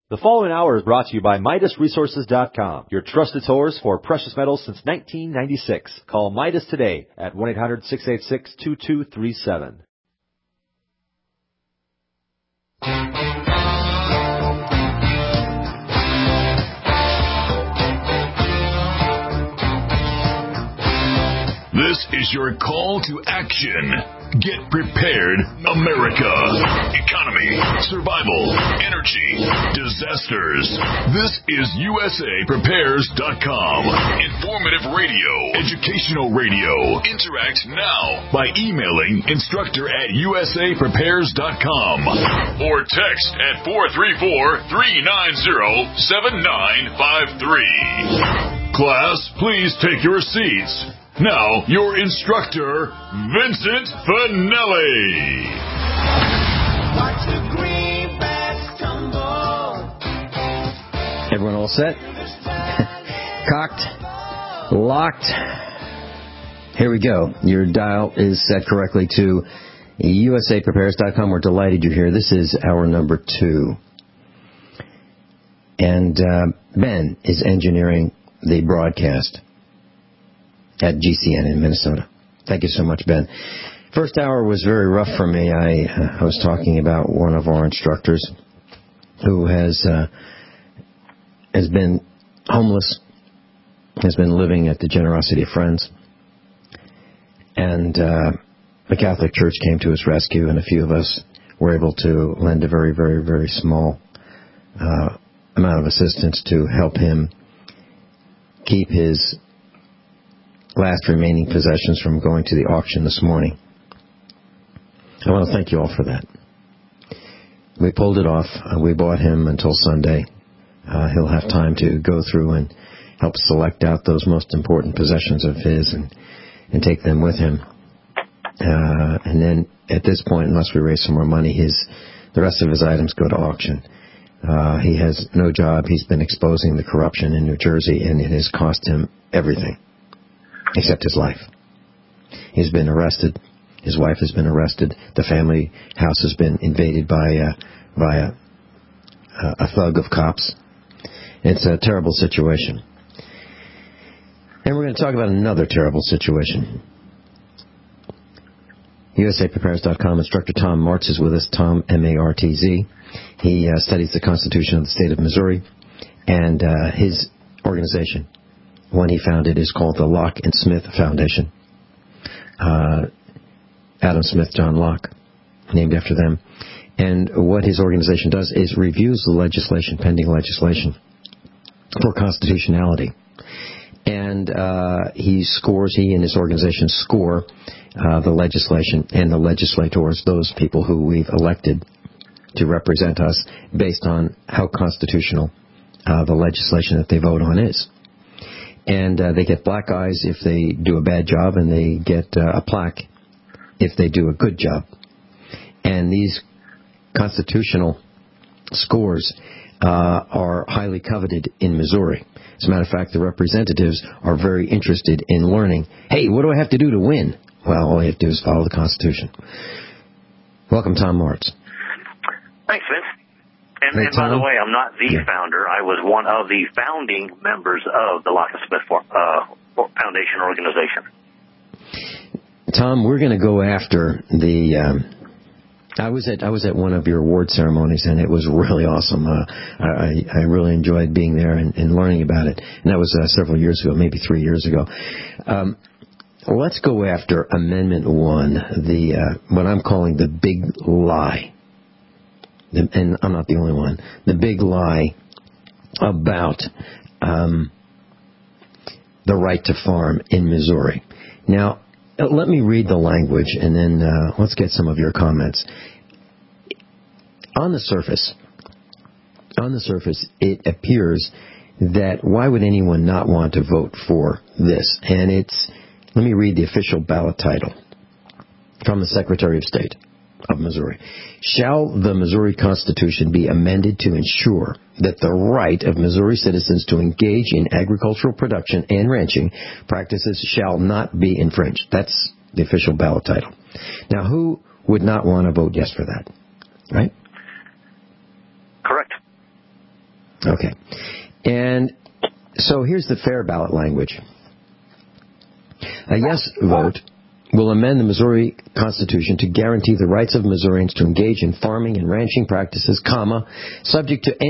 The following hour is brought to you by MidasResources.com, your trusted source for precious metals since 1996. Call Midas today at 1-800-686-2237. This is your call to action. Get prepared, America. Economy, survival, energy, disasters. This is USAPrepares.com. Informative radio, educational radio. Interact now by emailing instructor@USAPrepares.com or text at 434-390-7953. Class, please take your seats. Now, your instructor, Vincent Finelli. Watch the greenbacks tumble. Everyone all set? Cocked? Locked? Here we go. Your dial is set correctly to USAPrepares.com. We're delighted you're here. This is hour number 2. And Ben is engineering the broadcast at GCN in Minnesota. Thank you so much, Ben. First hour was very rough for me. I was talking about one of our instructors who has been homeless, has been living at the generosity of friends, and the Catholic Church came to his rescue, and a few of us were able to lend a very, very, very small amount of assistance to help him keep his last remaining possessions from going to the auction this morning. I want to thank you all for that. We pulled it off. We bought him until Sunday. He'll have time to go through and help select out those most important possessions of his and take them with him. And then at this point, unless we raise some more money, the rest of his items go to auction. He has no job. He's been exposing the corruption in New Jersey, and it has cost him everything except his life. He's been arrested. His wife has been arrested. The family house has been invaded by a thug of cops. It's a terrible situation. And we're going to talk about another terrible situation. USAPrepares.com instructor Tom Martz is with us. Tom, M-A-R-T-Z. He studies the Constitution of the state of Missouri. And his organization, one he founded, is called the Locke and Smith Foundation. Adam Smith, John Locke, named after them. And what his organization does is reviews the legislation, pending legislation, for constitutionality. And he and his organization score the legislation and the legislators, those people who we've elected to represent us, based on how constitutional the legislation that they vote on is. And they get black eyes if they do a bad job, and they get a plaque if they do a good job. And these constitutional scores are highly coveted in Missouri. As a matter of fact, the representatives are very interested in learning, hey, what do I have to do to win? Well, all you have to do is follow the Constitution. Welcome, Tom Martz. Thanks, Vince. And by the way, I'm not the founder. I was one of the founding members of the Locke and Smith Foundation organization. Tom, we're going to go after the... I was at one of your award ceremonies, and it was really awesome. I really enjoyed being there and learning about it. And that was several years ago, maybe 3 years ago. Let's go after Amendment 1, what I'm calling the big lie. And I'm not the only one. The big lie about the right to farm in Missouri. Now, let me read the language, and then let's get some of your comments. On the surface, it appears that why would anyone not want to vote for this? And let me read the official ballot title from the Secretary of State of Missouri. Shall the Missouri Constitution be amended to ensure that the right of Missouri citizens to engage in agricultural production and ranching practices shall not be infringed? That's the official ballot title. Now, who would not want to vote yes for that? Right? Correct. Okay. And so here's the fair ballot language. A yes vote will amend the Missouri Constitution to guarantee the rights of Missourians to engage in farming and ranching practices, subject to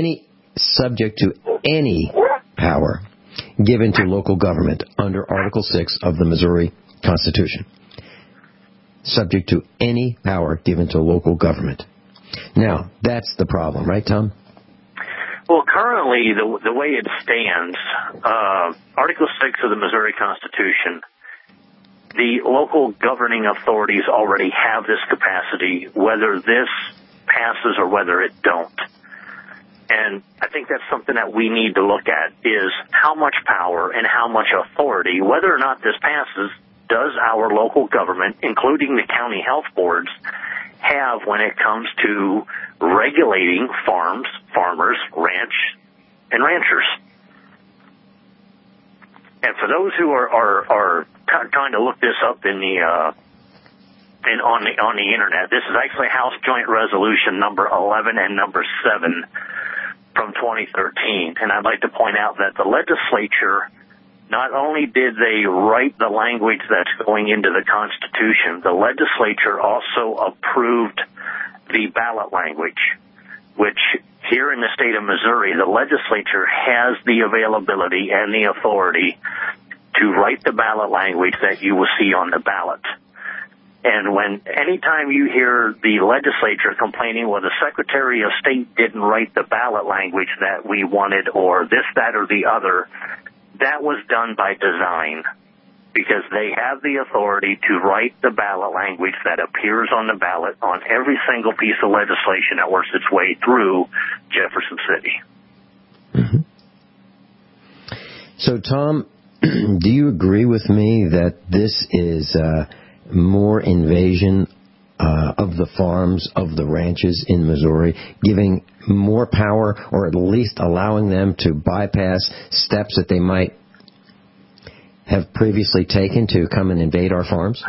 any power given to local government under Article 6 of the Missouri Constitution. Subject to any power given to local government. Now, that's the problem, right, Tom? Well, currently, the way it stands, Article 6 of the Missouri Constitution, the local governing authorities already have this capacity, whether this passes or whether it don't. And I think that's something that we need to look at, is how much power and how much authority, whether or not this passes, does our local government, including the county health boards, have when it comes to regulating farms, farmers, ranch, and ranchers. And for those who are trying to look this up on the internet, this is actually House Joint Resolution number 11 and number 7 from 2013. And I'd like to point out that the legislature, not only did they write the language that's going into the Constitution, the legislature also approved the ballot language, which here in the state of Missouri, the legislature has the availability and the authority to write the ballot language that you will see on the ballot. And anytime you hear the legislature complaining, well, the Secretary of State didn't write the ballot language that we wanted, or this, that, or the other, that was done by design, because they have the authority to write the ballot language that appears on the ballot on every single piece of legislation that works its way through Jefferson City. Mm-hmm. So, Tom, do you agree with me that this is more invasion of the farms, of the ranches in Missouri, giving more power, or at least allowing them to bypass steps that they might have previously taken to come and invade our farms?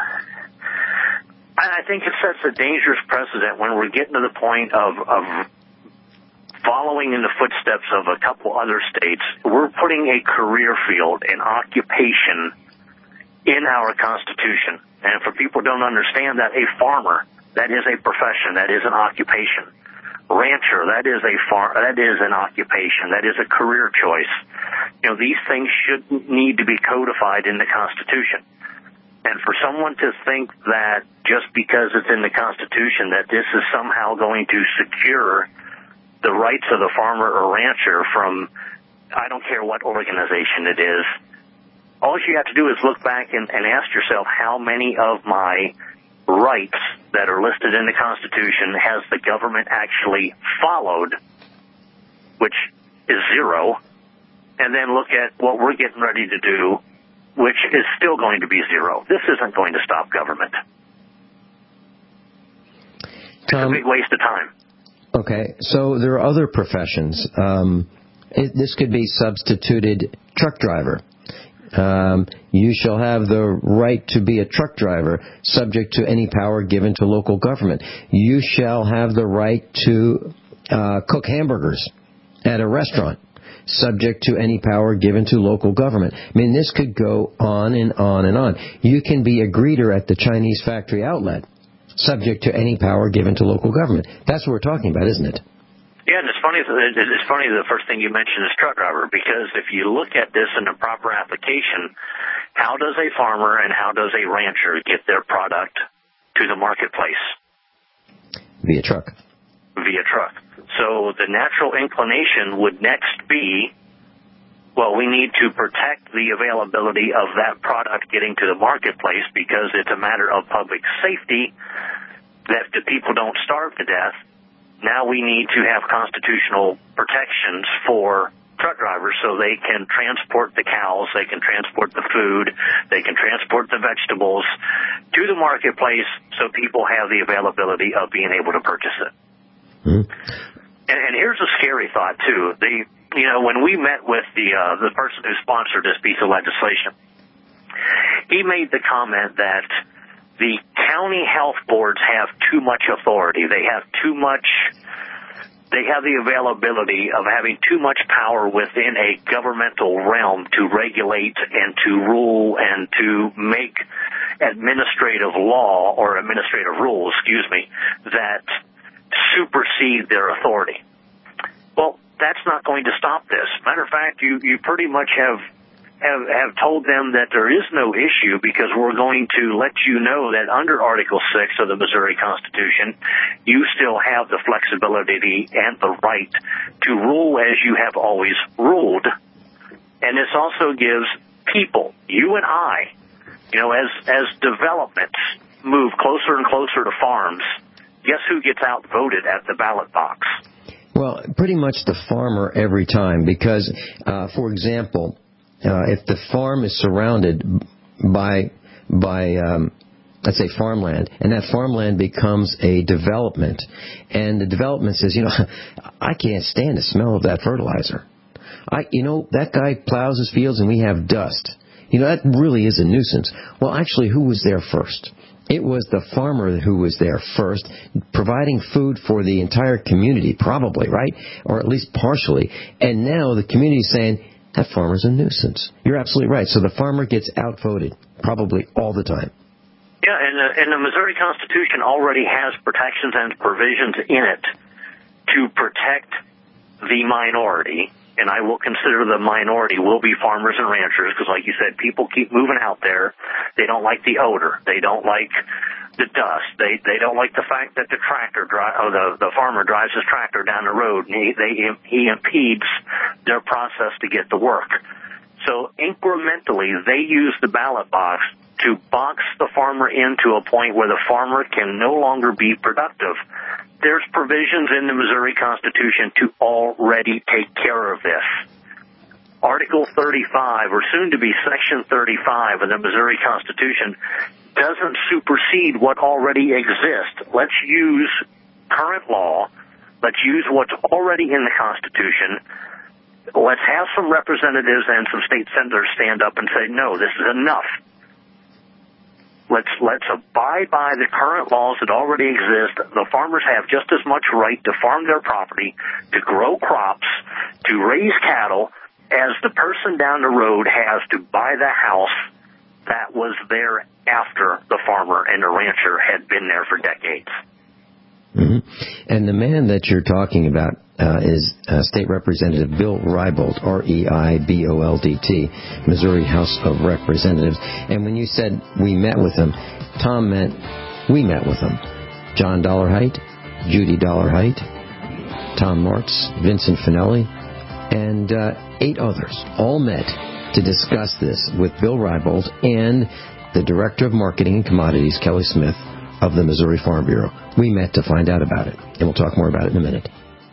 I think it sets a dangerous precedent when we're getting to the point of following in the footsteps of a couple other states. We're putting a career field, an occupation, in our Constitution. And for people who don't understand that, a farmer, that is a profession, that is an occupation. Rancher, that is an occupation, that is a career choice. These things shouldn't need to be codified in the Constitution. And for someone to think that just because it's in the Constitution that this is somehow going to secure the rights of the farmer or rancher from, I don't care what organization it is, all you have to do is look back and ask yourself, how many of my rights that are listed in the Constitution has the government actually followed, which is 0, and then look at what we're getting ready to do, which is still going to be 0. This isn't going to stop government. It's a big waste of time. Okay, so there are other professions. This could be substituted truck driver. You shall have the right to be a truck driver, subject to any power given to local government. You shall have the right to cook hamburgers at a restaurant, subject to any power given to local government. I mean, this could go on and on and on. You can be a greeter at the Chinese factory outlet, subject to any power given to local government. That's what we're talking about, isn't it? Yeah, and it's funny the first thing you mentioned is truck driver, because if you look at this in a proper application, how does a farmer and how does a rancher get their product to the marketplace? Via truck. Via truck. So the natural inclination would next be, well, we need to protect the availability of that product getting to the marketplace because it's a matter of public safety that the people don't starve to death. Now we need to have constitutional protections for truck drivers so they can transport the cows, they can transport the food, they can transport the vegetables to the marketplace so people have the availability of being able to purchase it. Mm-hmm. And here's a scary thought, too. When we met with the person who sponsored this piece of legislation, he made the comment that the county health boards have too much authority. They have too much they have the availability of having too much power within a governmental realm to regulate and to rule and to make administrative law or administrative rules, that supersede their authority. Well, that's not going to stop this. Matter of fact, you pretty much have told them that there is no issue, because we're going to let you know that under Article 6 of the Missouri Constitution, you still have the flexibility and the right to rule as you have always ruled. And this also gives people, you and I, as developments move closer and closer to farms, guess who gets outvoted at the ballot box? Well, pretty much the farmer every time, because, for example, if the farm is surrounded by let's say farmland, and that farmland becomes a development, and the development says, I can't stand the smell of that fertilizer. That guy plows his fields and we have dust. That really is a nuisance. Well, actually, who was there first? It was the farmer who was there first, providing food for the entire community, probably, right? Or at least partially. And now the community is saying, that farmer's a nuisance. You're absolutely right. So the farmer gets outvoted, probably all the time. Yeah, and the Missouri Constitution already has protections and provisions in it to protect the minority. And I will consider the minority will be farmers and ranchers, because like you said, people keep moving out there. They don't like the odor. They don't like the dust. They don't like the fact that the farmer drives his tractor down the road and he impedes their process to get to work. So incrementally, they use the ballot box to box the farmer into a point where the farmer can no longer be productive. There's provisions in the Missouri Constitution to already take care of this. Article 35, or soon to be Section 35 of the Missouri Constitution, doesn't supersede what already exists. Let's use current law. Let's use what's already in the Constitution. Let's have some representatives and some state senators stand up and say, no, this is enough. Let's abide by the current laws that already exist. The farmers have just as much right to farm their property, to grow crops, to raise cattle, as the person down the road has to buy the house that was there after the farmer and the rancher had been there for decades. Mm-hmm. And the man that you're talking about is State Representative Bill Reibold, R-E-I-B-O-L-D-T, Missouri House of Representatives. And when you said we met with him, Tom meant we met with him. John Dollarhite, Judy Dollarhite, Tom Martz, Vincent Finelli, and 8 others all met to discuss this with Bill Reibold and the Director of Marketing and Commodities, Kelly Smith, of the Missouri Farm Bureau. We met to find out about it, and we'll talk more about it in a minute.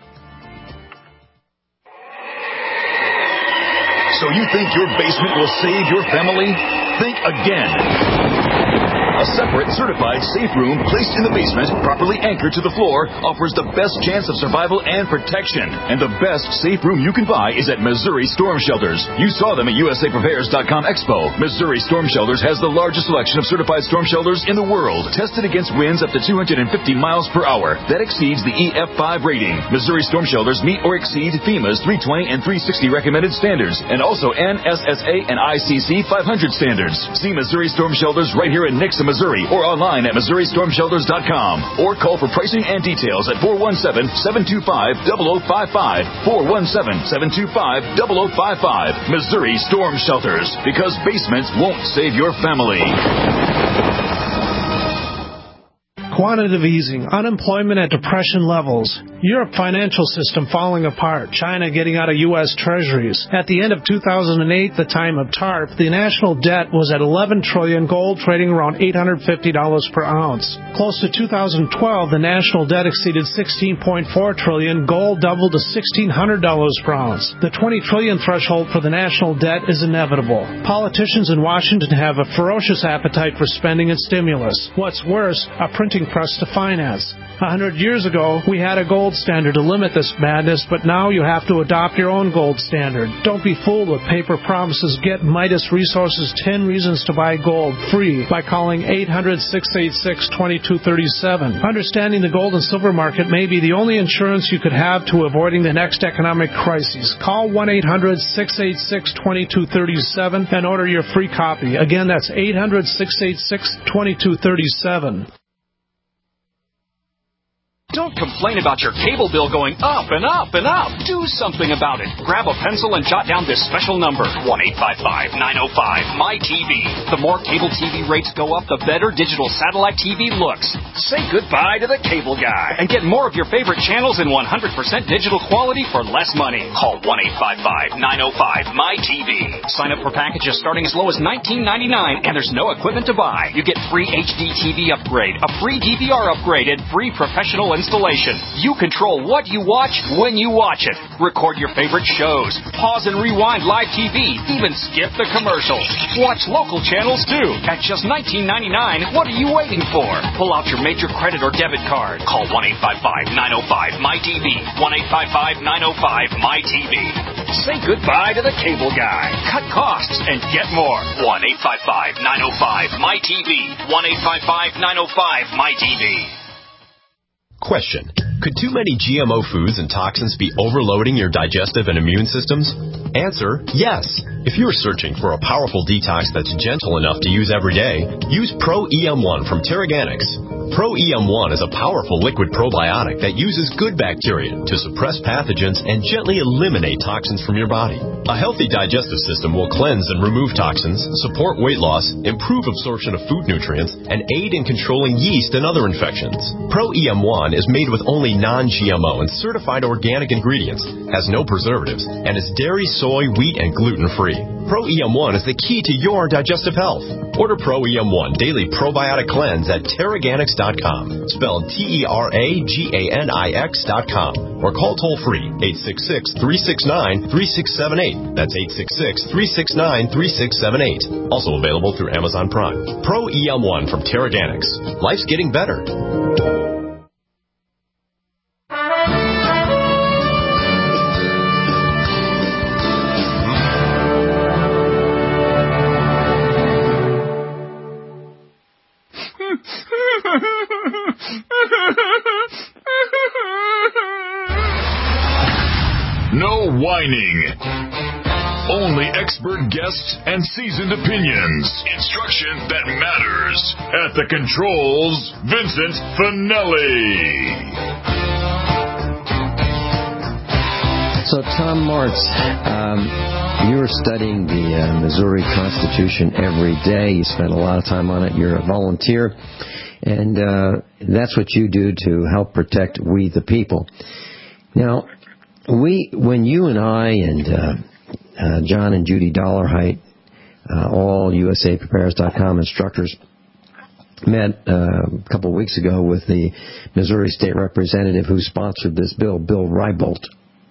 So you think your basement will save your family? Think again. A separate, certified safe room placed in the basement, properly anchored to the floor, offers the best chance of survival and protection. And the best safe room you can buy is at Missouri Storm Shelters. You saw them at USAPrepares.com Expo. Missouri Storm Shelters has the largest selection of certified storm shelters in the world, tested against winds up to 250 miles per hour. That exceeds the EF5 rating. Missouri Storm Shelters meet or exceed FEMA's 320 and 360 recommended standards, and also NSSA and ICC 500 standards. See Missouri Storm Shelters right here in Nixa, Missouri, or online at MissouriStormShelters.com, or call for pricing and details at 417-725-0055, 417-725-0055. Missouri Storm Shelters, because basements won't save your family. Quantitative easing, unemployment at depression levels, Europe financial system falling apart, China getting out of U.S. treasuries. At the end of 2008, the time of TARP, the national debt was at $11 trillion, gold trading around $850 per ounce. Close to 2012, the national debt exceeded $16.4 trillion, gold doubled to $1,600 per ounce. The $20 trillion threshold for the national debt is inevitable. Politicians in Washington have a ferocious appetite for spending and stimulus. What's worse, a printing pressed to finance. 100 years ago, we had a gold standard to limit this madness, but now you have to adopt your own gold standard. Don't be fooled with paper promises. Get Midas Resources 10 Reasons to Buy Gold free by calling 800-686-2237. Understanding the gold and silver market may be the only insurance you could have to avoiding the next economic crisis. Call 1-800-686-2237 and order your free copy. Again, that's 800-686-2237. Don't complain about your cable bill going up and up and up. Do something about it. Grab a pencil and jot down this special number, 1-855-905-MY-TV. The more cable TV rates go up, the better digital satellite TV looks. Say goodbye to the cable guy and get more of your favorite channels in 100% digital quality for less money. Call 1-855-905-MY-TV. Sign up for packages starting as low as $19.99, and there's no equipment to buy. You get free HD TV upgrade, a free DVR upgrade, and free professional installation. You control what you watch when you watch it. Record your favorite shows. Pause and rewind live TV. Even skip the commercials. Watch local channels too. At just $19.99, what are you waiting for? Pull out your major credit or debit card. Call 1-855-905-MY-TV. 1-855-905-MY-TV. Say goodbye to the cable guy. Cut costs and get more. 1-855-905-MY-TV. 1-855-905-MY-TV. Question. Could too many GMO foods and toxins be overloading your digestive and immune systems? Answer, yes. If you are searching for a powerful detox that's gentle enough to use every day, use Pro-EM1 from Teraganix. Pro-EM1 is a powerful liquid probiotic that uses good bacteria to suppress pathogens and gently eliminate toxins from your body. A healthy digestive system will cleanse and remove toxins, support weight loss, improve absorption of food nutrients, and aid in controlling yeast and other infections. Pro-EM1 is made with only non-GMO and certified organic ingredients, has no preservatives, and is dairy, soy, wheat, and gluten-free. Pro-EM1 is the key to your digestive health. Order Pro-EM1 Daily Probiotic Cleanse at Teraganix.com, spelled Teraganix.com, or call toll-free 866-369-3678. That's 866-369-3678. Also available through Amazon Prime. Pro-EM1 from Teraganix. Life's getting better. No whining. Only expert guests and seasoned opinions. Instruction that matters. At the controls, Vincent Finelli. So, Tom Martz, you're studying the Missouri Constitution every day. You spend a lot of time on it. You're a volunteer. And that's what you do to help protect we the people. Now, when you and I and John and Judy Dollarhite, all USAPrepares.com instructors, met a couple of weeks ago with the Missouri State Representative who sponsored this bill, Bill Rybolt.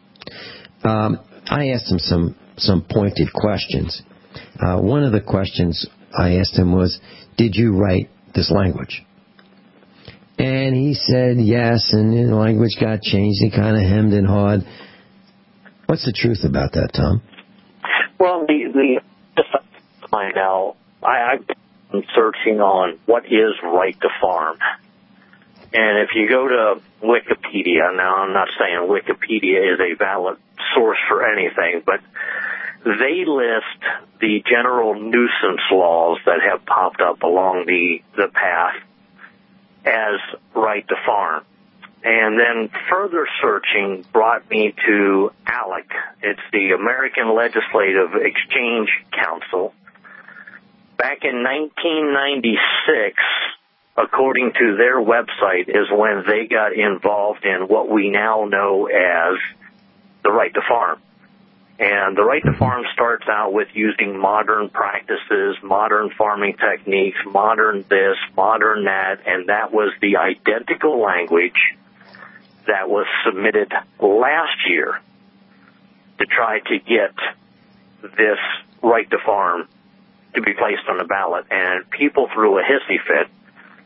I asked him some pointed questions. One of the questions I asked him was, did you write this language? And he said yes, and the language got changed. He kind of hemmed and hawed. What's the truth about that, Tom? Well, just to find out, I've been searching on what is right to farm. And if you go to Wikipedia, now I'm not saying Wikipedia is a valid source for anything, but they list the general nuisance laws that have popped up along the path as right to farm. And then further searching brought me to ALEC. It's the American Legislative Exchange Council. Back in 1996, according to their website, is when they got involved in what we now know as the right to farm. And the right to farm starts out with using modern practices, modern farming techniques, modern this, modern that, and that was the identical language that was submitted last year to try to get this right to farm to be placed on the ballot. And people threw a hissy fit.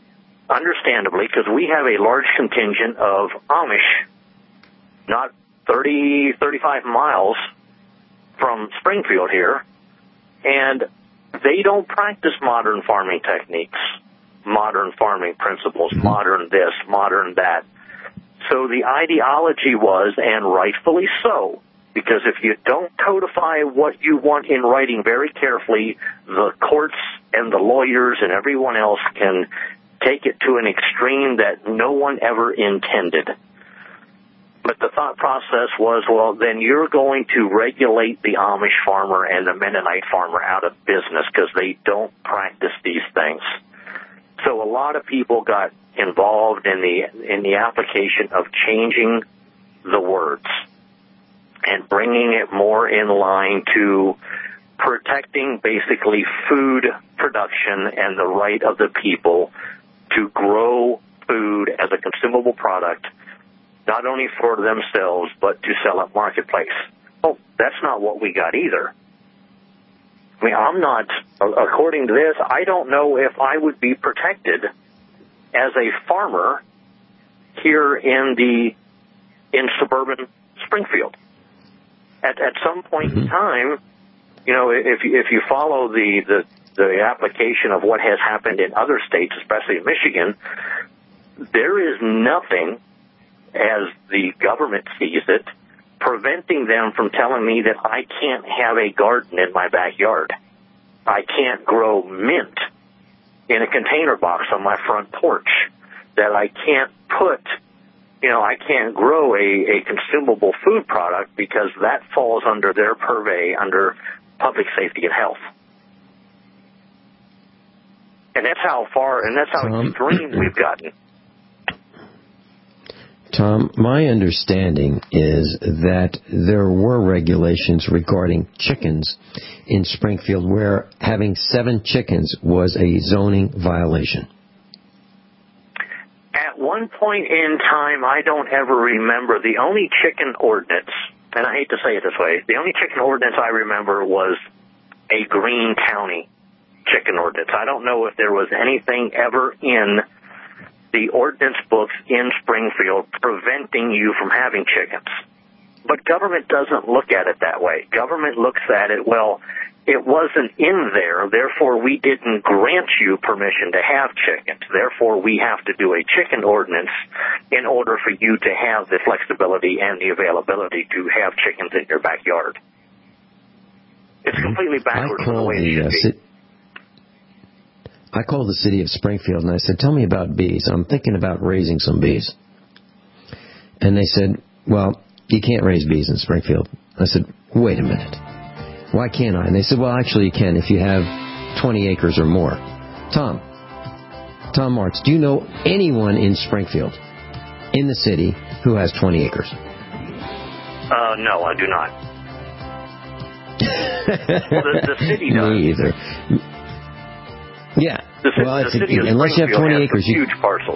understandably, because we have a large contingent of Amish, not 30, 35 miles from Springfield here, and they don't practice modern farming techniques, modern farming principles, modern this, modern that. So the ideology was, and rightfully so, because if you don't codify what you want in writing very carefully, the courts and the lawyers and everyone else can take it to an extreme that no one ever intended. But the thought process was, well, then you're going to regulate the Amish farmer and the Mennonite farmer out of business because they don't practice these things. So a lot of people got involved in the application of changing the words and bringing it more in line to protecting basically food production and the right of the people to grow food as a consumable product, not only for themselves, but to sell at marketplace. Oh, that's not what we got either. I mean, I'm not, according to this, I don't know if I would be protected as a farmer here in suburban Springfield. At some point in time, you know, if you follow the application of what has happened in other states, especially in Michigan, there is nothing, as the government sees it, preventing them from telling me that I can't have a garden in my backyard. I can't grow mint in a container box on my front porch, that I can't put, you know, I can't grow a consumable food product because that falls under their purvey, under public safety and health. And that's how far, and that's how extreme we've gotten. Tom, my understanding is that there were regulations regarding chickens in Springfield where having 7 chickens was a zoning violation. At one point in time, I don't ever remember, the only chicken ordinance, and I hate to say it this way, the only chicken ordinance I remember was a Greene County chicken ordinance. I don't know if there was anything ever in the ordinance books in Springfield preventing you from having chickens. But government doesn't look at it that way. Government looks at it, well, it wasn't in there, therefore we didn't grant you permission to have chickens. Therefore we have to do a chicken ordinance in order for you to have the flexibility and the availability to have chickens in your backyard. It's completely backwards from the way it should be. I called the city of Springfield and I said, tell me about bees. I'm thinking about raising some bees. And they said, well, you can't raise bees in Springfield. I said, wait a minute. Why can't I? And they said, well, actually you can if you have 20 acres or more. Tom Martz, do you know anyone in Springfield, in the city, who has 20 acres? No, I do not. Well, the city does. Me either. Yeah. The city of unless you have 20 acres, huge parcels.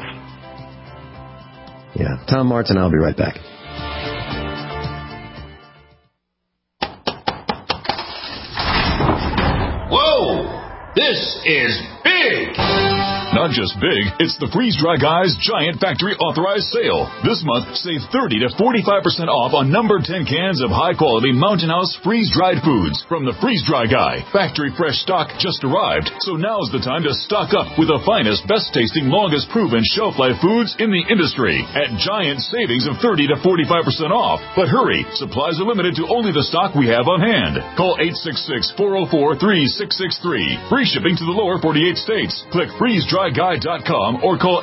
Yeah. Tom Martz, and I'll be right back. Whoa! This is big! Not just big, it's the Freeze Dry Guy's Giant Factory Authorized Sale. This month, save 30 to 45% off on number 10 cans of high-quality Mountain House freeze-dried foods from the Freeze Dry Guy. Factory fresh stock just arrived, so now's the time to stock up with the finest, best-tasting, longest-proven shelf-life foods in the industry at giant savings of 30 to 45% off. But hurry, supplies are limited to only the stock we have on hand. Call 866-404-3663. Free shipping to the lower 48 states. Click freezedryguy.com or call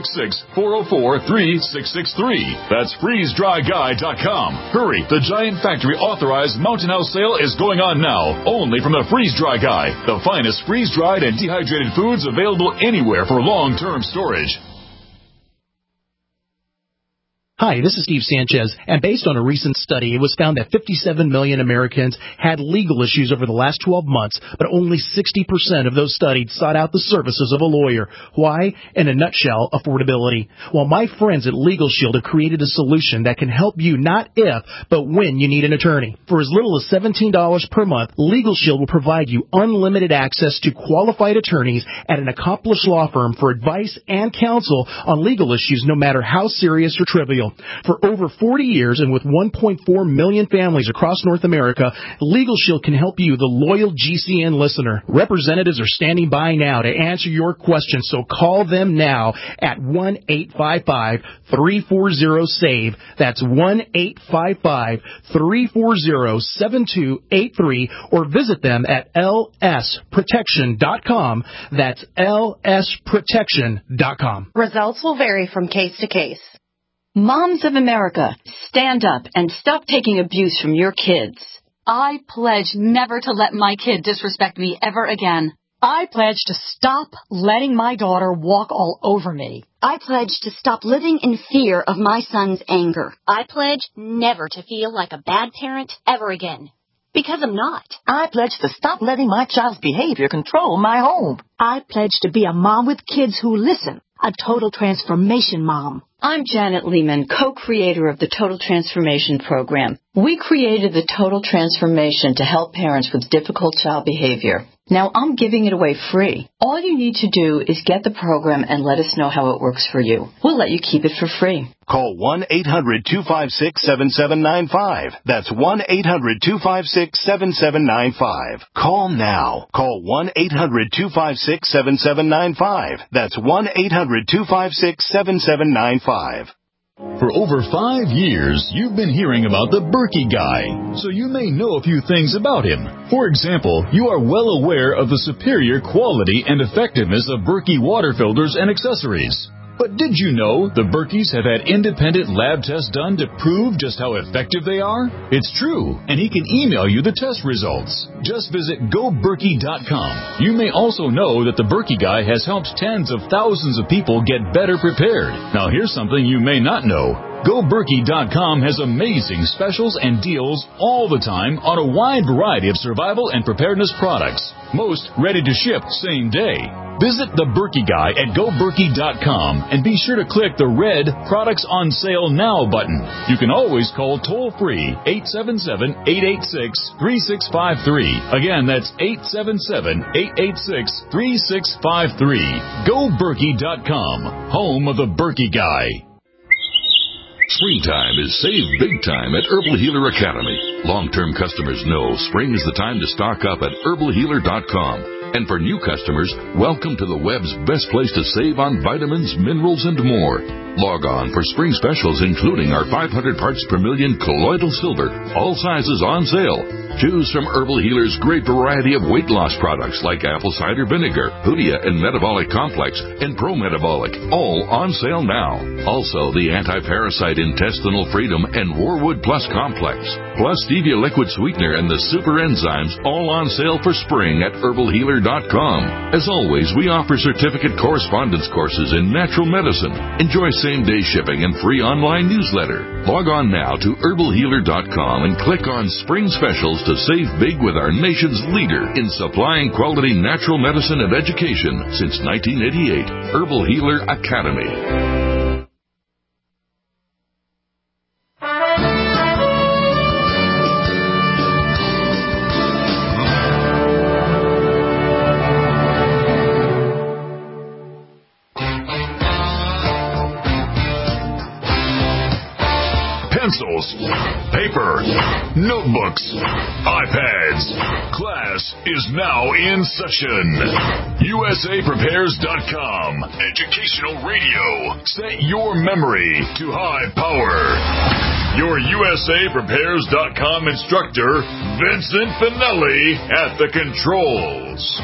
866-404-3663. That's freezedryguy.com. Hurry, the Giant Factory Authorized Mountain House Sale is going on now, only from the Freeze Dry Guy, the finest freeze-dried and dehydrated foods available anywhere for long-term storage. Hi, this is Steve Sanchez, and based on a recent study, it was found that 57 million Americans had legal issues over the last 12 months, but only 60% of those studied sought out the services of a lawyer. Why? In a nutshell, affordability. Well, my friends at Legal Shield have created a solution that can help you not if, but when you need an attorney. For as little as $17 per month, Legal Shield will provide you unlimited access to qualified attorneys at an accomplished law firm for advice and counsel on legal issues, no matter how serious or trivial. For over 40 years and with 1.4 million families across North America, Legal Shield can help you, the loyal GCN listener. Representatives are standing by now to answer your questions, so call them now at 1-855-340-SAVE. That's 1-855-340-7283, or visit them at lsprotection.com. That's lsprotection.com. Results will vary from case to case. Moms of America, stand up and stop taking abuse from your kids. I pledge never to let my kid disrespect me ever again. I pledge to stop letting my daughter walk all over me. I pledge to stop living in fear of my son's anger. I pledge never to feel like a bad parent ever again. Because I'm not. I pledge to stop letting my child's behavior control my home. I pledge to be a mom with kids who listen. A total transformation mom. I'm Janet Lehman, co-creator of the Total Transformation Program. We created the Total Transformation to help parents with difficult child behavior. Now I'm giving it away free. All you need to do is get the program and let us know how it works for you. We'll let you keep it for free. Call 1-800-256-7795. That's 1-800-256-7795. Call now. Call 1-800-256-7795. That's 1-800-256-7795. For over 5 years, you've been hearing about the Berkey Guy, so you may know a few things about him. For example, you are well aware of the superior quality and effectiveness of Berkey water filters and accessories. But did you know the Berkeys have had independent lab tests done to prove just how effective they are? It's true, and he can email you the test results. Just visit GoBerkey.com. You may also know that the Berkey Guy has helped tens of thousands of people get better prepared. Now here's something you may not know. GoBerkey.com has amazing specials and deals all the time on a wide variety of survival and preparedness products. Most ready to ship same day. Visit the Berkey Guy at GoBerkey.com and be sure to click the red Products on Sale Now button. You can always call toll-free 877-886-3653. Again, that's 877-886-3653. GoBerkey.com, home of the Berkey Guy. Springtime is save big time at Herbal Healer Academy. Long-term customers know spring is the time to stock up at herbalhealer.com. And for new customers, welcome to the web's best place to save on vitamins, minerals, and more. Log on for spring specials, including our 500 parts per million colloidal silver, all sizes on sale. Choose from Herbal Healer's great variety of weight loss products like apple cider vinegar, Hoodia and Metabolic Complex, and Pro Metabolic, all on sale now. Also, the Anti-Parasite Intestinal Freedom and Warwood Plus Complex, plus Stevia Liquid Sweetener and the Super Enzymes, all on sale for spring at herbalhealer.com. As always, we offer certificate correspondence courses in natural medicine. Enjoy same-day shipping and free online newsletter. Log on now to herbalhealer.com and click on Spring Specials to save big with our nation's leader in supplying quality natural medicine and education since 1988, Herbal Healer Academy. Pencils, paper, notebooks, iPads. Class is now in session. USAPrepares.com. Educational radio. Set your memory to high power. Your USAPrepares.com instructor, Vincent Finelli, at the controls.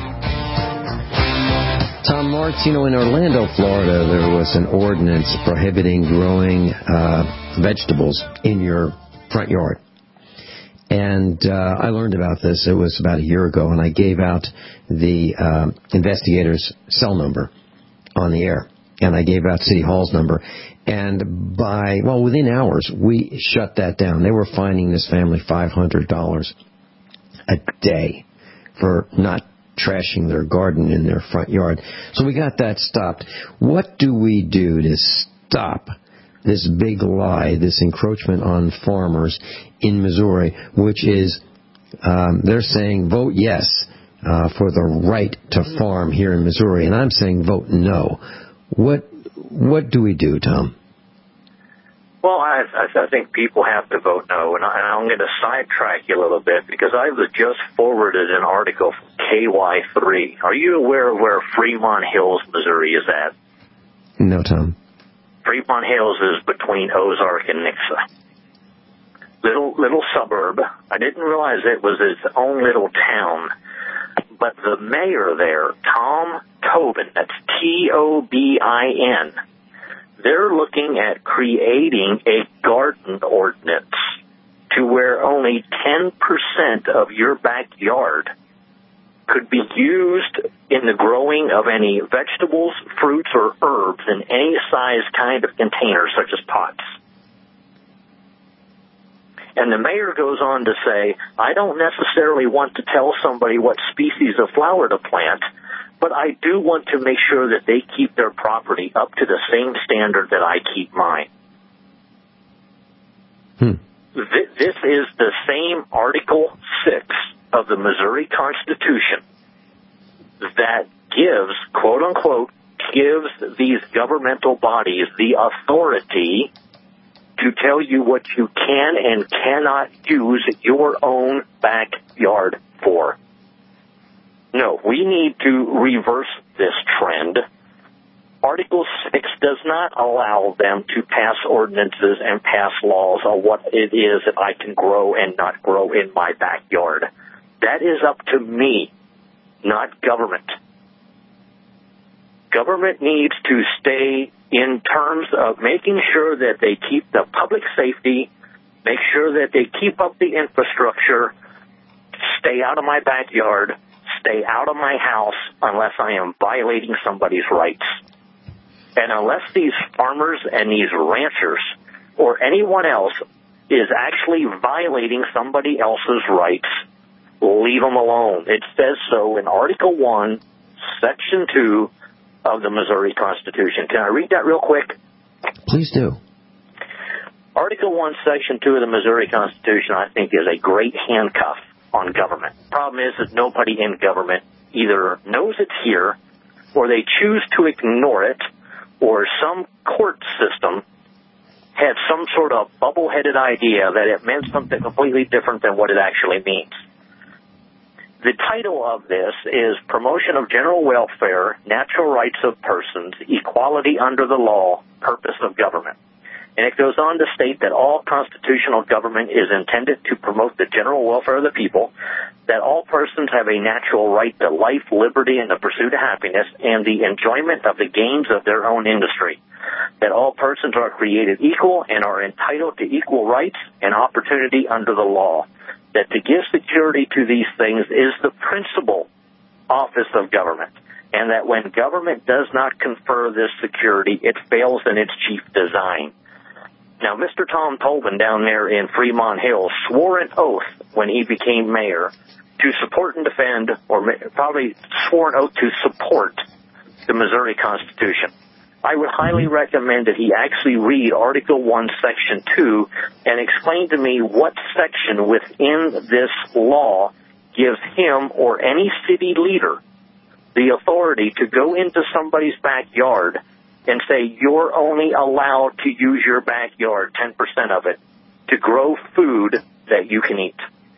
Tom Martz, in Orlando, Florida, there was an ordinance prohibiting growing vegetables in your front yard. And I learned about this, it was about a year ago, and I gave out the investigator's cell number on the air. and I gave out City Hall's number. And within hours, we shut that down. They were fining this family $500 a day for not trashing their garden in their front yard. So we got that stopped. What do we do to stop this big lie, this encroachment on farmers in Missouri, which is they're saying vote yes for the right to farm here in Missouri, and I'm saying vote no. What do we do, Tom? Well, I think people have to vote no, and I'm going to sidetrack you a little bit because I was just forwarded an article from KY3. Are you aware of where Fremont Hills, Missouri is at? No, Tom. Fremont Hills is between Ozark and Nixa. Little suburb. I didn't realize it was its own little town. But the mayor there, Tom Tobin, that's Tobin, they're looking at creating a garden ordinance to where only 10% of your backyard could be used in the growing of any vegetables, fruits, or herbs in any size kind of container, such as pots. And the mayor goes on to say, I don't necessarily want to tell somebody what species of flower to plant, but I do want to make sure that they keep their property up to the same standard that I keep mine. This is the same Article 6 of the Missouri Constitution that gives, quote unquote, gives these governmental bodies the authority to tell you what you can and cannot use your own backyard for. No, we need to reverse this trend. Article 6 does not allow them to pass ordinances and pass laws on what it is that I can grow and not grow in my backyard. That is up to me, not government. Government needs to stay in terms of making sure that they keep the public safety, make sure that they keep up the infrastructure, stay out of my backyard, stay out of my house unless I am violating somebody's rights. And unless these farmers and these ranchers or anyone else is actually violating somebody else's rights, leave them alone. It says so in Article 1, Section 2 of the Missouri Constitution. Can I read that real quick? Please do. Article 1, Section 2 of the Missouri Constitution, I think, is a great handcuff on government. Problem is that nobody in government either knows it's here or they choose to ignore it, or some court system had some sort of bubble-headed idea that it meant something completely different than what it actually means. The title of this is Promotion of General Welfare, Natural Rights of Persons, Equality Under the Law, Purpose of Government. And it goes on to state that all constitutional government is intended to promote the general welfare of the people, that all persons have a natural right to life, liberty, and the pursuit of happiness, and the enjoyment of the gains of their own industry, that all persons are created equal and are entitled to equal rights and opportunity under the law, that to give security to these things is the principal office of government, and that when government does not confer this security, it fails in its chief design. Now, Mr. Tom Tobin down there in Fremont Hills swore an oath when he became mayor to support and defend, or probably swore an oath to support the Missouri Constitution. I would highly recommend that he actually read Article 1, Section 2, and explain to me what section within this law gives him or any city leader the authority to go into somebody's backyard and say, you're only allowed to use your backyard, 10% of it, to grow food that you can eat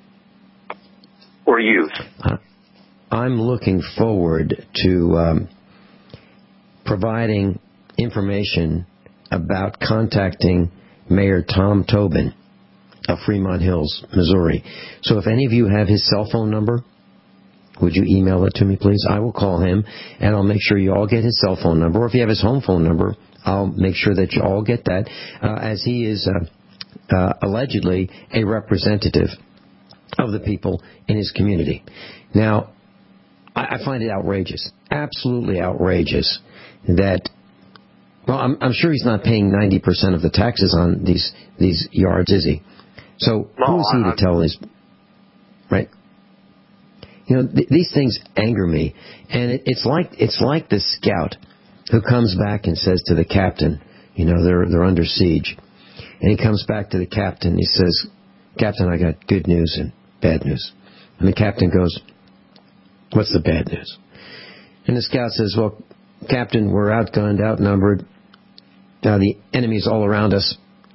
or use. I'm looking forward to providing information about contacting Mayor Tom Tobin of Fremont Hills, Missouri. So if any of you have his cell phone number, would you email it to me, please? I will call him, and I'll make sure you all get his cell phone number. Or if you have his home phone number, I'll make sure that you all get that, as he is allegedly a representative of the people in his community. Now, I find it outrageous, absolutely outrageous, that I'm sure he's not paying 90% of the taxes on these yards, is he? So who is he to tell these? Right? These things anger me, and it's like the scout who comes back and says to the captain, they're under siege, and he comes back to the captain. He says, "Captain, I got good news and bad news." And the captain goes, "What's the bad news?" And the scout says, "Well, Captain, we're outgunned, outnumbered. The enemy's all around us,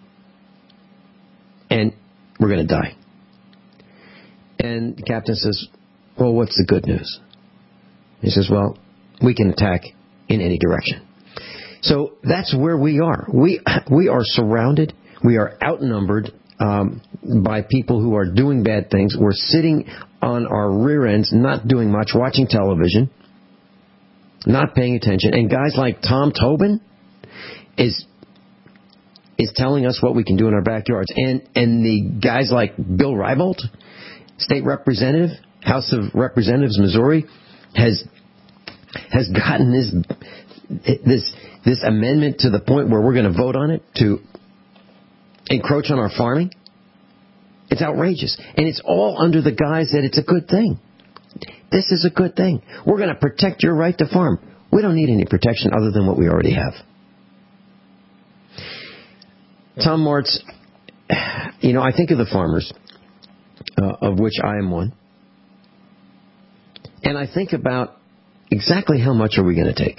and we're going to die." And the captain says, "Well, what's the good news?" He says, "Well, we can attack in any direction." So that's where we are. We are surrounded. We are outnumbered by people who are doing bad things. We're sitting on our rear ends, not doing much, watching television, not paying attention. And guys like Tom Tobin is telling us what we can do in our backyards. And the guys like Bill Reibold, state representative, House of Representatives, Missouri, has gotten this amendment to the point where we're going to vote on it to encroach on our farming. It's outrageous. And it's all under the guise that it's a good thing. This is a good thing. We're going to protect your right to farm. We don't need any protection other than what we already have. Tom Martz, I think of the farmers, of which I am one, and I think about exactly how much are we going to take?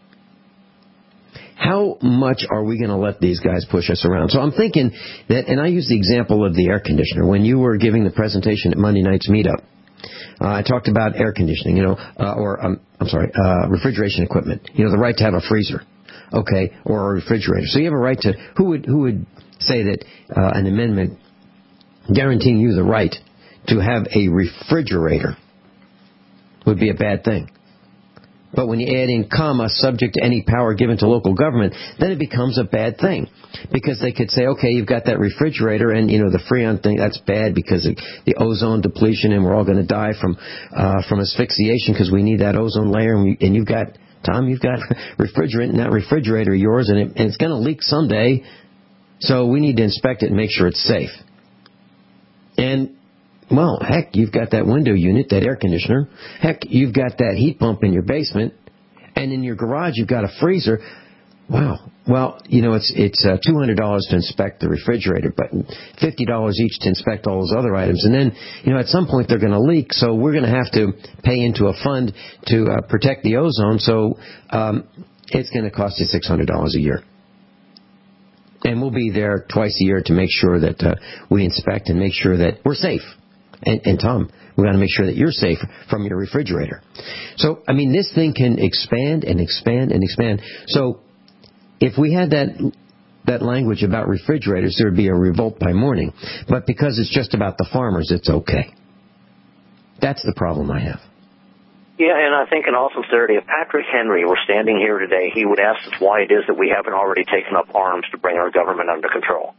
How much are we going to let these guys push us around? So I'm thinking that, and I use the example of the air conditioner. When you were giving the presentation at Monday night's meetup, I talked about air conditioning, refrigeration equipment. The right to have a freezer, okay, or a refrigerator. So you have a right to. Who would say that an amendment guaranteeing you the right to have a refrigerator would be a bad thing? But when you add in comma, subject to any power given to local government, then it becomes a bad thing. Because they could say, okay, you've got that refrigerator and, the Freon thing, that's bad because of the ozone depletion and we're all going to die from asphyxiation because we need that ozone layer. And you've got refrigerant in that refrigerator of yours and it's going to leak someday. So we need to inspect it and make sure it's safe. And well, heck, you've got that window unit, that air conditioner. Heck, you've got that heat pump in your basement. And in your garage, you've got a freezer. Wow. Well, it's $200 to inspect the refrigerator, but $50 each to inspect all those other items. And then, at some point, they're going to leak. So we're going to have to pay into a fund to protect the ozone. So it's going to cost you $600 a year. And we'll be there twice a year to make sure that we inspect and make sure that we're safe. And Tom, we got to make sure that you're safe from your refrigerator. So, this thing can expand and expand and expand. So, if we had that language about refrigerators, there would be a revolt by morning. But because it's just about the farmers, it's okay. That's the problem I have. Yeah, and I think in all sincerity, if Patrick Henry were standing here today, he would ask us why it is that we haven't already taken up arms to bring our government under control.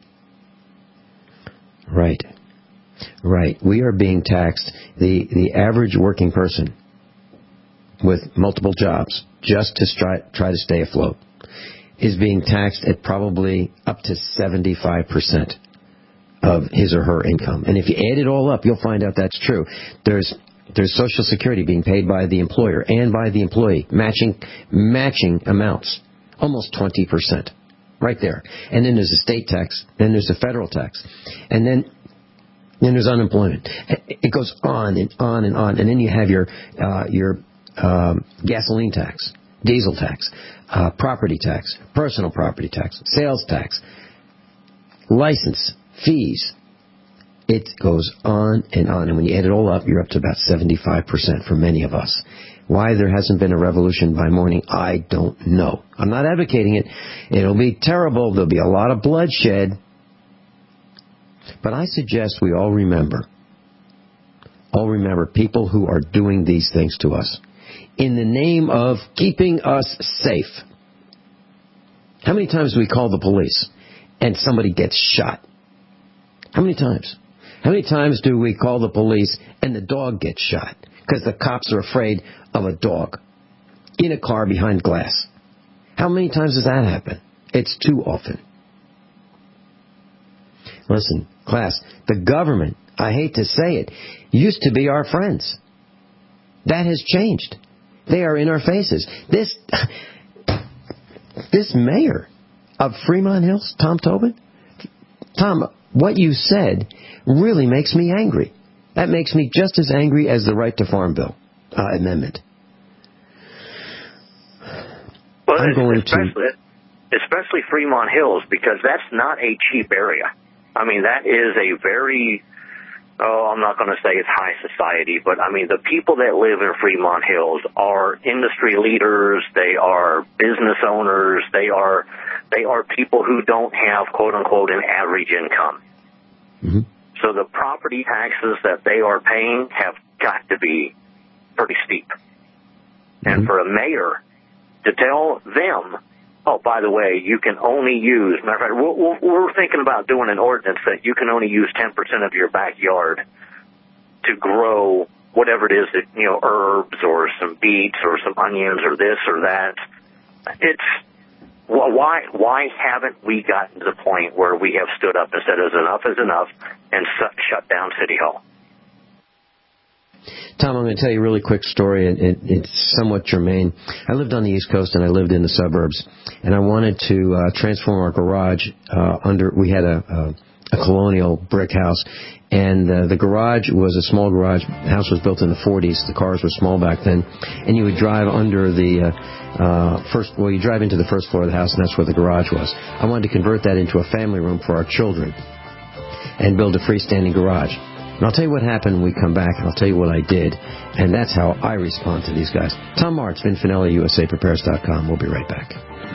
Right. We are being taxed. The average working person with multiple jobs, just to try to stay afloat, is being taxed at probably up to 75% of his or her income. And if you add it all up, you'll find out that's true. There's Social Security being paid by the employer and by the employee, matching amounts, almost 20%, right there. And then there's a state tax, then there's a federal tax, and then there's unemployment. It goes on and on and on. And then you have your gasoline tax, diesel tax, property tax, personal property tax, sales tax, license, fees. It goes on and on. And when you add it all up, you're up to about 75% for many of us. Why there hasn't been a revolution by morning, I don't know. I'm not advocating it. It'll be terrible. There'll be a lot of bloodshed. But I suggest we all remember people who are doing these things to us in the name of keeping us safe. How many times do we call the police and somebody gets shot? How many times? How many times do we call the police and the dog gets shot because the cops are afraid of a dog in a car behind glass? How many times does that happen? It's too often. Listen, class, the government, I hate to say it, used to be our friends. That has changed. They are in our faces. This mayor of Fremont Hills, Tom Tobin, Tom, what you said really makes me angry. That makes me just as angry as the Right to Farm Bill amendment. Well, especially Fremont Hills, because that's not a cheap area. I mean, that is a very, I'm not going to say it's high society, but I mean, the people that live in Fremont Hills are industry leaders, they are business owners, they are people who don't have, quote unquote, an average income. Mm-hmm. So the property taxes that they are paying have got to be pretty steep. Mm-hmm. And for a mayor to tell them, oh, by the way, you can only use, matter of fact, we're thinking about doing an ordinance that you can only use 10% of your backyard to grow whatever it is that, herbs or some beets or some onions or this or that. Why haven't we gotten to the point where we have stood up and said enough is enough and shut down City Hall? Tom, I'm going to tell you a really quick story. It's somewhat germane. I lived on the East Coast and I lived in the suburbs, and I wanted to transform our garage we had a colonial brick house, and the garage was a small garage. The house was built in the 40s. The cars were small back then, and you would drive under the you drive into the first floor of the house, and that's where the garage was. I wanted to convert that into a family room for our children and build a freestanding garage. And I'll tell you what happened when we come back, and I'll tell you what I did. And that's how I respond to these guys. Tom Martz, Vin Finelli, USAPrepares.com. We'll be right back.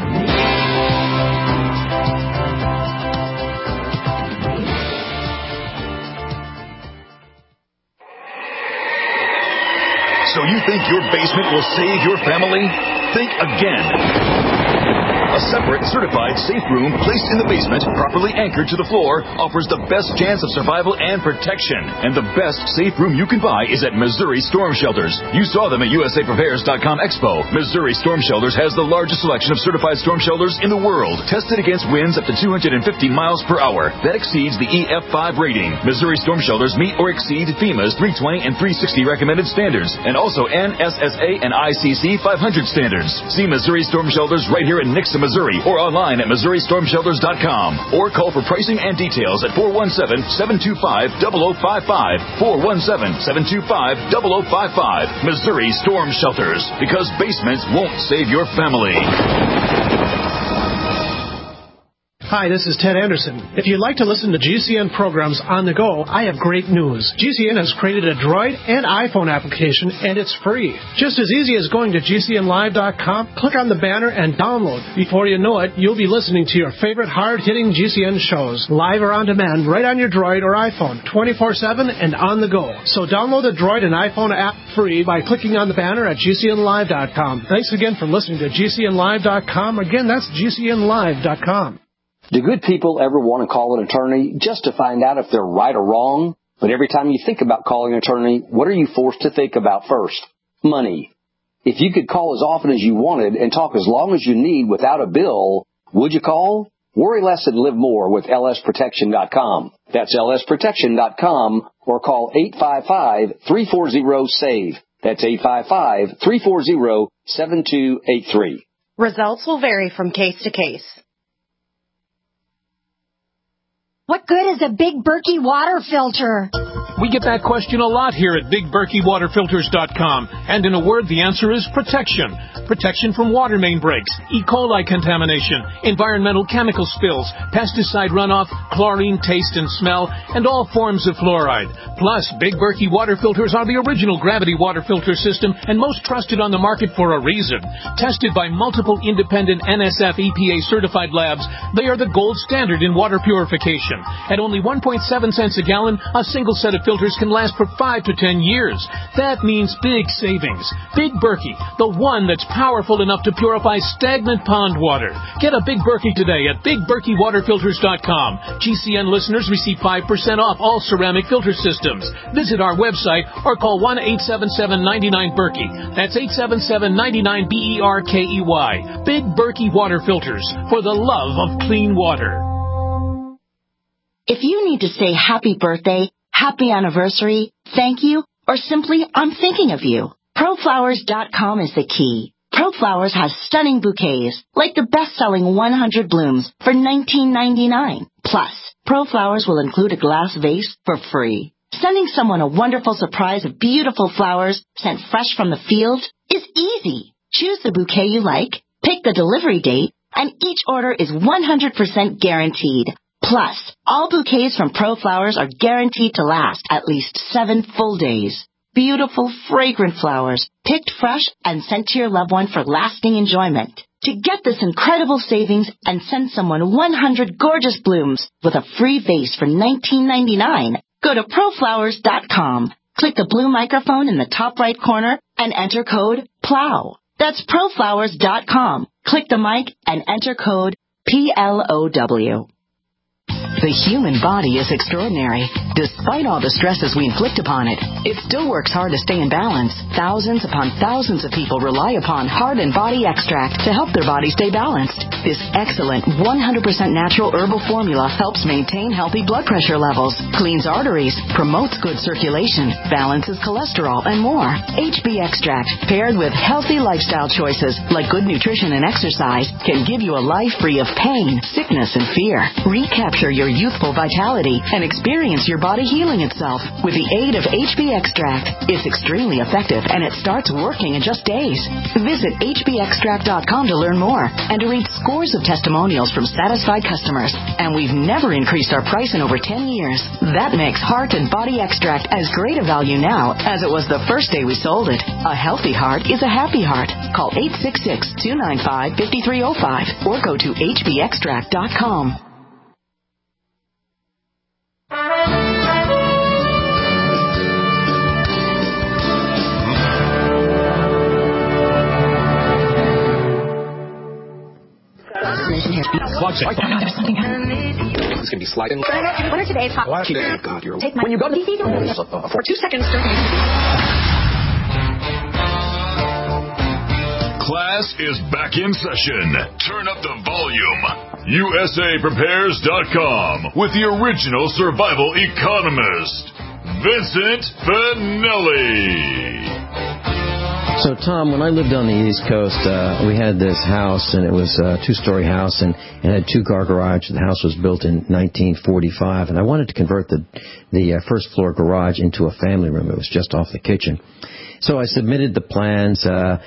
So you think your basement will save your family? Think again. A separate, certified safe room placed in the basement, properly anchored to the floor, offers the best chance of survival and protection. And the best safe room you can buy is at Missouri Storm Shelters. You saw them at USAPrepares.com Expo. Missouri Storm Shelters has the largest selection of certified storm shelters in the world, tested against winds up to 250 miles per hour. That exceeds the EF5 rating. Missouri Storm Shelters meet or exceed FEMA's 320 and 360 recommended standards, and also NSSA and ICC 500 standards. See Missouri Storm Shelters right here in Nixon, Missouri, or online at MissouriStormShelters.com, or call for pricing and details at 417-725-0055, 417-725-0055. Missouri Storm Shelters, because basements won't save your family. Hi, this is Ted Anderson. If you'd like to listen to GCN programs on the go, I have great news. GCN has created a Droid and iPhone application, and it's free. Just as easy as going to GCNlive.com, click on the banner, and download. Before you know it, you'll be listening to your favorite hard-hitting GCN shows, live or on demand, right on your Droid or iPhone, 24/7 and on the go. So download the Droid and iPhone app free by clicking on the banner at GCNlive.com. Thanks again for listening to GCNlive.com. Again, that's GCNlive.com. Do good people ever want to call an attorney just to find out if they're right or wrong? But every time you think about calling an attorney, what are you forced to think about first? Money. If you could call as often as you wanted and talk as long as you need without a bill, would you call? Worry less and live more with lsprotection.com. That's lsprotection.com, or call 855-340-SAVE. That's 855-340-7283. Results will vary from case to case. What good is a Big Berkey water filter? We get that question a lot here at BigBerkeyWaterFilters.com. And in a word, the answer is protection. Protection from water main breaks, E. coli contamination, environmental chemical spills, pesticide runoff, chlorine taste and smell, and all forms of fluoride. Plus, Big Berkey water filters are the original gravity water filter system and most trusted on the market for a reason. Tested by multiple independent NSF EPA certified labs, they are the gold standard in water purification. At only 1.7 cents a gallon, a single set of filters can last for 5 to 10 years. That means big savings. Big Berkey, the one that's powerful enough to purify stagnant pond water. Get a Big Berkey today at BigBerkeyWaterFilters.com. GCN listeners receive 5% off all ceramic filter systems. Visit our website or call 1-877-99-BERKEY. That's 877-99-BERKEY. Big Berkey Water Filters, for the love of clean water. If you need to say happy birthday, happy anniversary, thank you, or simply I'm thinking of you, ProFlowers.com is the key. ProFlowers has stunning bouquets, like the best-selling 100 blooms for $19.99. Plus, ProFlowers will include a glass vase for free. Sending someone a wonderful surprise of beautiful flowers sent fresh from the field is easy. Choose the bouquet you like, pick the delivery date, and each order is 100% guaranteed. Plus, all bouquets from ProFlowers are guaranteed to last at least 7 full days. Beautiful, fragrant flowers, picked fresh and sent to your loved one for lasting enjoyment. To get this incredible savings and send someone 100 gorgeous blooms with a free vase for $19.99, go to ProFlowers.com. Click the blue microphone in the top right corner and enter code PLOW. That's ProFlowers.com. Click the mic and enter code PLOW. The human body is extraordinary. Despite all the stresses we inflict upon it, it still works hard to stay in balance. Thousands upon thousands of people rely upon Heart and Body Extract to help their body stay balanced. This excellent 100% natural herbal formula helps maintain healthy blood pressure levels, cleans arteries, promotes good circulation, balances cholesterol, and more. HB Extract, paired with healthy lifestyle choices like good nutrition and exercise, can give you a life free of pain, sickness, and fear. Recapture your youthful vitality and experience your body healing itself with the aid of HB Extract. It's extremely effective and it starts working in just days. Visit hbextract.com to learn more and to read scores of testimonials from satisfied customers. And we've never increased our price in over 10 years. That makes Heart and Body Extract as great a value now as it was the first day we sold it. A healthy heart is a happy heart. Call 866-295-5305 or go to hbextract.com. It's going to be sliding. What are today's hot? God, you're... Take my... When you go to the... For 2 seconds... Class is back in session. Turn up the volume. USAPrepares.com with the original survival economist, Vincent Finelli. So, Tom, when I lived on the East Coast, we had this house, and it was a 2-story house, and it had 2-car garage. The house was built in 1945, and I wanted to convert the first-floor garage into a family room. It was just off the kitchen. So I submitted the plans, the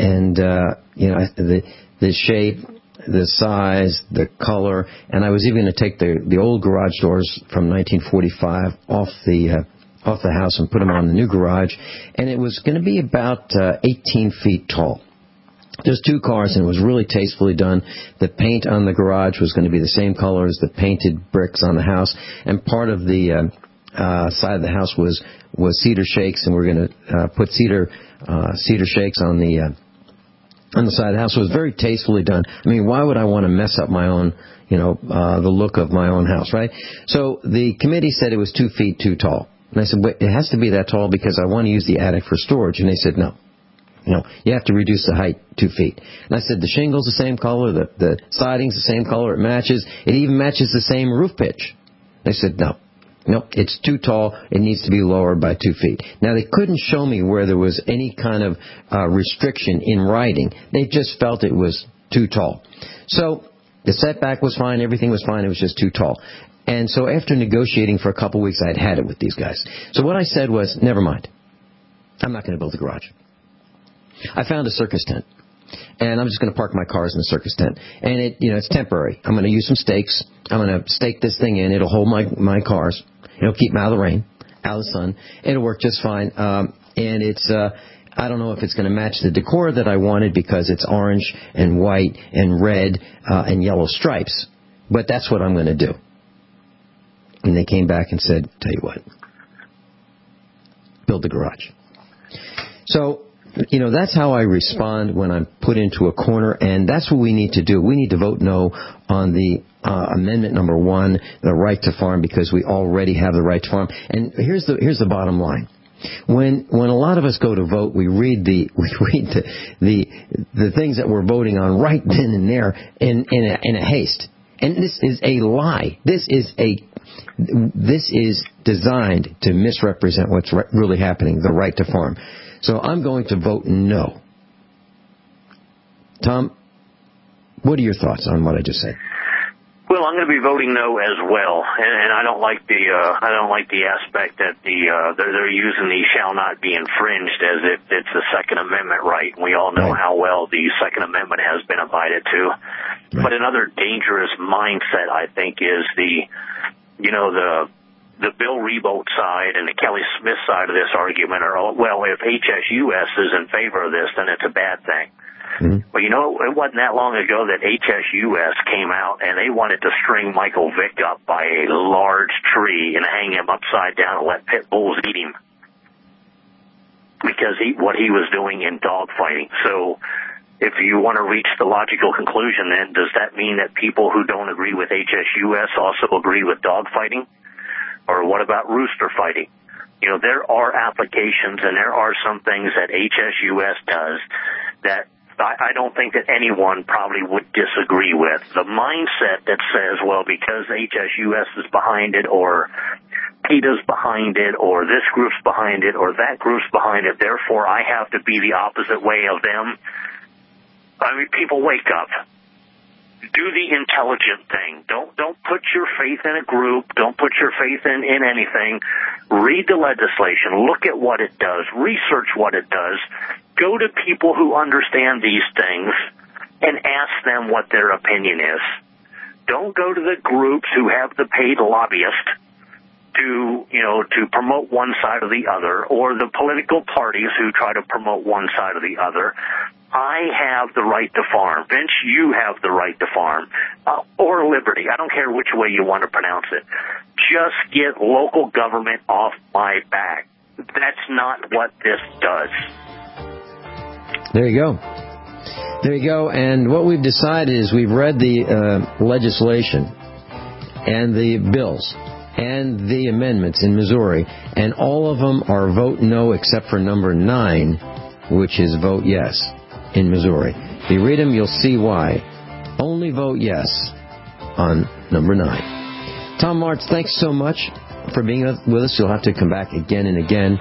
shape, the size, the color, and I was even going to take the old garage doors from 1945 off the house and put them on the new garage, and it was going to be about 18 feet tall. There's 2 cars, and it was really tastefully done. The paint on the garage was going to be the same color as the painted bricks on the house, and part of the side of the house was cedar shakes, and we're going to put cedar shakes on the side of the house. So it was very tastefully done. I mean, why would I want to mess up my own, the look of my own house, right? So the committee said it was 2 feet too tall. And I said, wait, it has to be that tall because I want to use the attic for storage. And they said, no, you have to reduce the height 2 feet. And I said, the shingle's the same color, the siding's the same color, it matches. It even matches the same roof pitch. They said, no, it's too tall. It needs to be lowered by 2 feet. Now, they couldn't show me where there was any kind of restriction in writing. They just felt it was too tall. So the setback was fine. Everything was fine. It was just too tall. And so after negotiating for a couple of weeks, I had it with these guys. So what I said was, never mind. I'm not going to build a garage. I found a circus tent. And I'm just going to park my cars in the circus tent. And it's temporary. I'm going to use some stakes. I'm going to stake this thing in. It'll hold my cars. It'll keep them out of the rain, out of the sun. It'll work just fine. And it's, I don't know if it's going to match the decor that I wanted because it's orange and white and red and yellow stripes. But that's what I'm going to do. And they came back and said, tell you what, build the garage. So, that's how I respond when I'm put into a corner, and that's what we need to do. We need to vote no on the amendment number 1, the right to farm, because we already have the right to farm. And here's the bottom line. When a lot of us go to vote, we read the things that we're voting on right then and there in a haste. And this is a lie. This is designed to misrepresent what's really happening, the right to farm. So I'm going to vote no. Tom, what are your thoughts on what I just said? Well, I'm going to be voting no as well, and I don't like the aspect that they're using the shall not be infringed as if it's the Second Amendment right. We all know how well the Second Amendment has been abided to. Right. But another dangerous mindset, I think, is the Bill Rebolt side and the Kelly Smith side of this argument are, well, if HSUS is in favor of this, then it's a bad thing. Mm-hmm. Well, it wasn't that long ago that HSUS came out and they wanted to string Michael Vick up by a large tree and hang him upside down and let pit bulls eat him because what he was doing in dogfighting. So if you want to reach the logical conclusion, then does that mean that people who don't agree with HSUS also agree with dogfighting? Or what about rooster fighting? There are applications and there are some things that HSUS does that I don't think that anyone probably would disagree with. The mindset that says, well, because HSUS is behind it, or PETA's behind it, or this group's behind it, or that group's behind it, therefore I have to be the opposite way of them. I mean, people wake up. Do the intelligent thing. Don't put your faith in a group. Don't put your faith in anything. Read the legislation. Look at what it does. Research what it does. Go to people who understand these things and ask them what their opinion is. Don't go to the groups who have the paid lobbyist to promote one side or the other, or the political parties who try to promote one side or the other. I have the right to farm. Vince, you have the right to farm. Or liberty. I don't care which way you want to pronounce it. Just get local government off my back. That's not what this does. There you go. There you go. And what we've decided is we've read the legislation and the bills and the amendments in Missouri, and all of them are vote no except for number 9, which is vote yes in Missouri. If you read them, you'll see why. Only vote yes on number 9. Tom Martz, thanks so much for being with us. You'll have to come back again and again.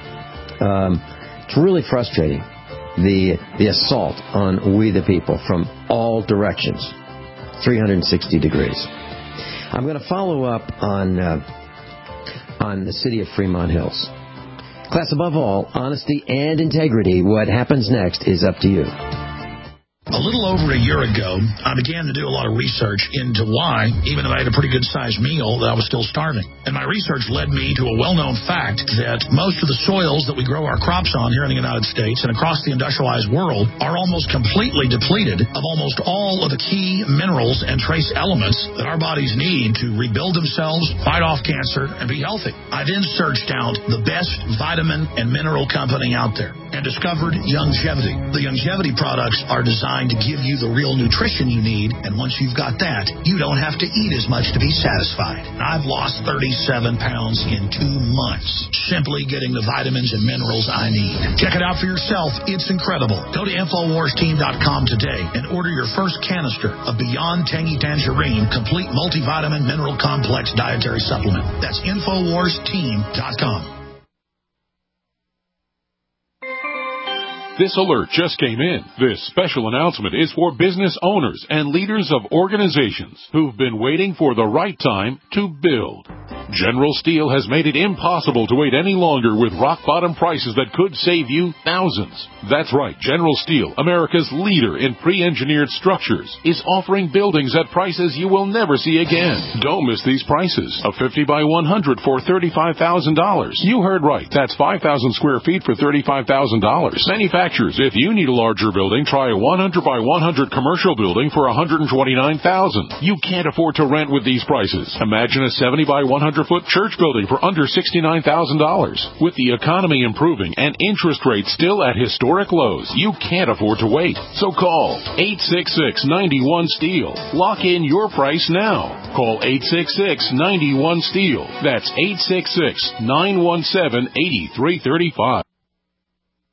It's really frustrating, the assault on we the people from all directions, 360 degrees. I'm going to follow up on the city of Fremont Hills. Class, above all, honesty and integrity. What happens next is up to you. A little over a year ago, I began to do a lot of research into why, even though I had a pretty good-sized meal, that I was still starving. And my research led me to a well-known fact that most of the soils that we grow our crops on here in the United States and across the industrialized world are almost completely depleted of almost all of the key minerals and trace elements that our bodies need to rebuild themselves, fight off cancer, and be healthy. I then searched out the best vitamin and mineral company out there and discovered Youngevity. The Youngevity products are designed to give you the real nutrition you need, and once you've got that, you don't have to eat as much to be satisfied. I've lost 37 pounds in 2 months, simply getting the vitamins and minerals I need. Check it out for yourself. It's incredible. Go to InfoWarsTeam.com today and order your first canister of Beyond Tangy Tangerine Complete Multivitamin Mineral Complex Dietary Supplement. That's InfoWarsTeam.com. This alert just came in. This special announcement is for business owners and leaders of organizations who've been waiting for the right time to build. General Steel has made it impossible to wait any longer with rock-bottom prices that could save you thousands. That's right. General Steel, America's leader in pre-engineered structures, is offering buildings at prices you will never see again. Don't miss these prices. A 50 by 100 for $35,000. You heard right. That's 5,000 square feet for $35,000. Manufacturers, if you need a larger building, try a 100 by 100 commercial building for $129,000. You can't afford to rent with these prices. Imagine a 70 by 100 foot church building for under $69,000. With the economy improving and interest rates still at historic lows, you can't afford to wait. So call 866-91-STEEL. Lock in your price now. Call 866-91-STEEL. That's 866-917-8335.